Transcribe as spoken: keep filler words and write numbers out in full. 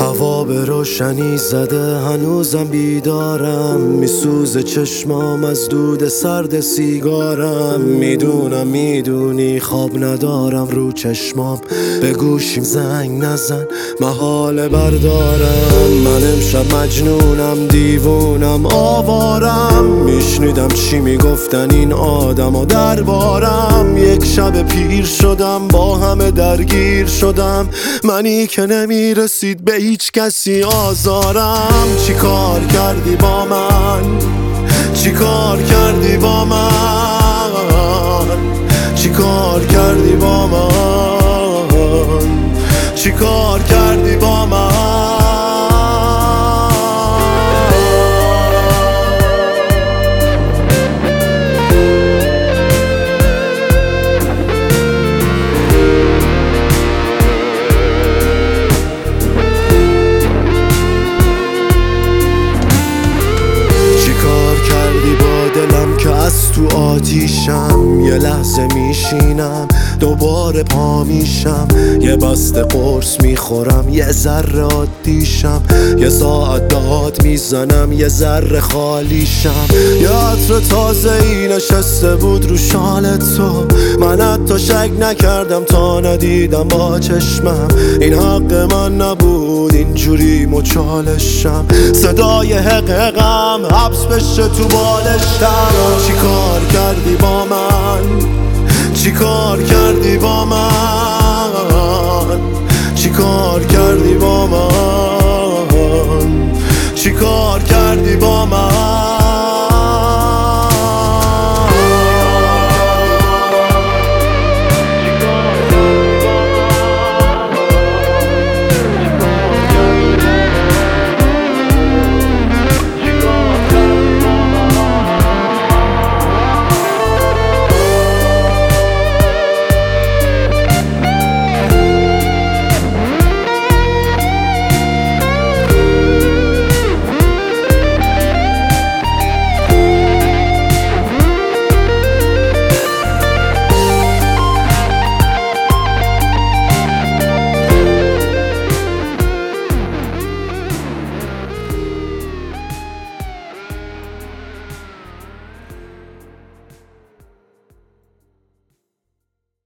هوا به روشنی زده، هنوزم بیدارم، میسوزه چشمام از دود سرد سیگارم. میدونم میدونی خواب ندارم رو چشمام، به گوشیم زنگ نزن محال بردارم. من امشب مجنونم، دیوونم، آوارم، میشنیدم چی میگفتن این آدم و دربارم. یک شب پیر شدم، با همه درگیر شدم، منی که نمیرسید به هیچ کسی آزارم. چی کار کردی با من؟ چی کار کردی با من؟ چی کار کردی با من؟ چی کار کردی با من؟ دلم که از تو آتیشم، یه لحظه میشینم دوباره پا میشم، یه بسته قرص میخورم یه ذره عادیشم، یه ساعت داد میزنم یه ذره خالیشم. یه عطر تازه ای نشسته بود رو شال تو، من حتی شک نکردم تا ندیدم با چشمم. این حق من نبود اینجوری مچالشم، صدای حققم حبس بشه تو بالشتم. چی کار کردی با من؟ چی کار کردی با من؟ چی کار کردی با من؟